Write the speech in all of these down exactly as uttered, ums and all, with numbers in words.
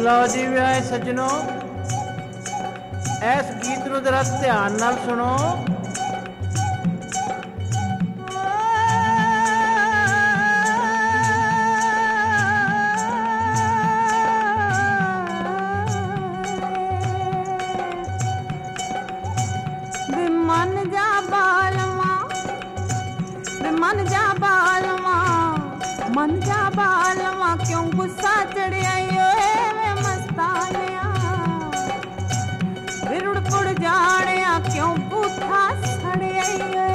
ਲਓ ਜੀ ਵਿਆਹੇ ਸੱਜਣੋ, ਇਸ ਗੀਤ ਨੂੰ ਜ਼ਰਾ ਧਿਆਨ ਨਾਲ ਸੁਣੋ। ਮਨ ਜਾ ਬਾਲਵਾ, ਮਨ ਜਾ ਬਾਲਵਾ, ਮਨ ਜਾ ਬਾਲਵਾ, ਕਿਉਂ ਗੁੱਸਾ ਚੜਿਆ ਓਏ ਵੇ ਮਸਤਾਨਿਆ, ਵੇ ਰੁੜ ਪੁੜ ਜਾਣਿਆ, ਕਿਉਂ ਬੂਥਾ ਸੜਿਆ ਓਏ।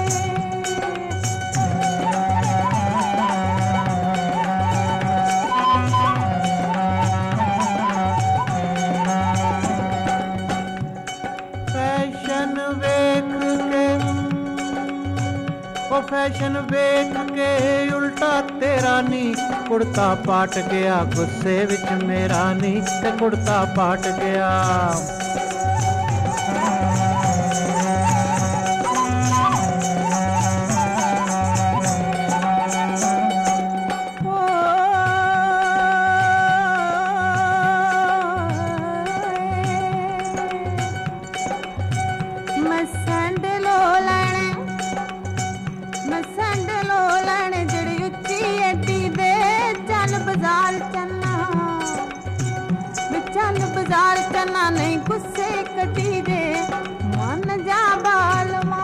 फैशन वेख के ओ फैशन वेख के उल्टा तेरा नी, कुर्ता पाट गया गुस्से विच मेरा नी, ते कुर्ता पाट गया। बाजार चलना, चल बाजार चलना, नहीं गुस्से कटी दे मन जा बालवा।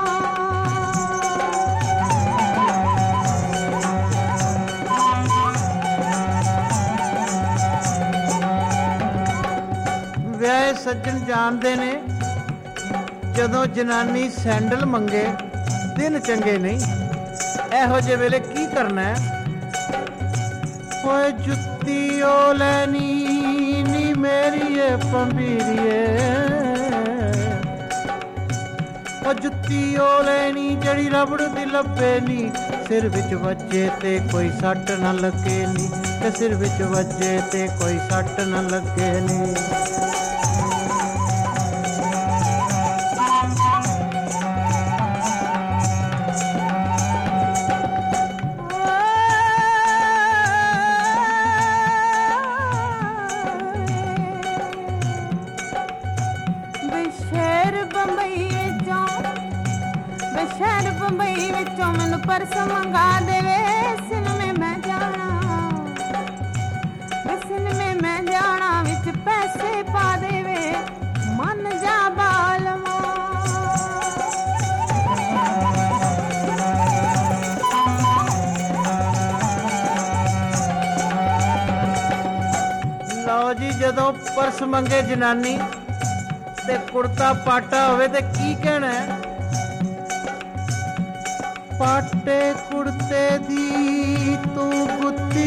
ਵਿਆਹੇ ਸੱਜਣ ਜਾਣਦੇ ਨੇ, ਜਦੋਂ ਜਨਾਨੀ ਸੈਂਡਲ ਮੰਗੇ ਦਿਨ ਚੰਗੇ ਨਹੀਂ। ਇਹੋ ਜਿਹੇ ਵੇਲੇ ਕੀ ਕਰਨਾ ਹੈ? ਓਏ ਜੁੱਤੀ ਓ ਲੈਣੀ ਨੀ ਮੇਰੀਏ ਪੰਬੀਰੀਏ, ਓ ਜੁੱਤੀ ਓ ਲੈਣੀ ਜਿਹੜੀ ਰਬੜ ਦੀ ਲੱਭੇ ਨੀ, ਸਿਰ ਵਿੱਚ ਵੱਜੇ ਤੇ ਕੋਈ ਸੱਟ ਨਾ ਲੱਗੇ ਨੀ, ਤੇ ਸਿਰ ਵਿੱਚ ਵੱਜੇ ਤੇ ਕੋਈ ਸੱਟ ਨਾ ਲੱਗੇ ਨੀ। शहर बंबई विचों मैनू परस मंगा देवे, सिनेमे मैं जाना, सिनेमे मैं जाना, विच पैसे पा देवे मन जा बालवा। लो जी, जदों परस मंगे जनानी ते कुर्ता पाटा होवे ते की कहना है? पाटे कुर्ते दी तू गुत्ती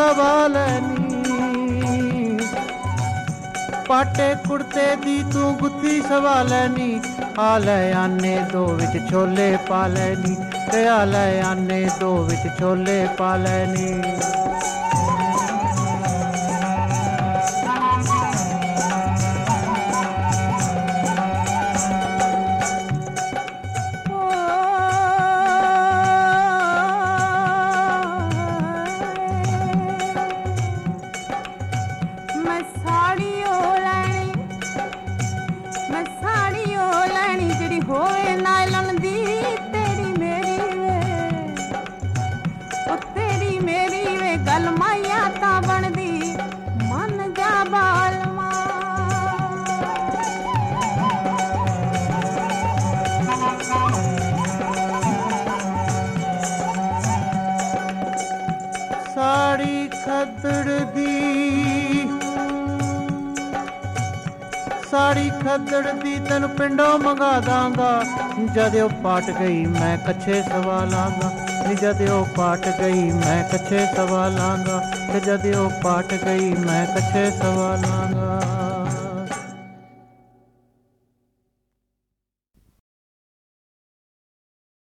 सवालनी, पाटे कुर्ते दी तू गुत्ती सवालनी, आले आने दो विच छोले पा लैनी, ते आले आने दो विच छोले पा लैनी। होए नायलन दी तेरी मेरी वे, ओ तेरी मेरी वे, गल माइया ता बनदी मन जा बालवा। साड़ी खदड़ दी, साड़ी खदड़ दी तैनू पिंडों मंगा दांगा, जद ओ पाट गई मैं कच्छे सवा लांगा, जद ओ पाट गई मैं कच्छे सवा लांगा, जद ओ पाट गई मैं कच्छे सवा लांगा।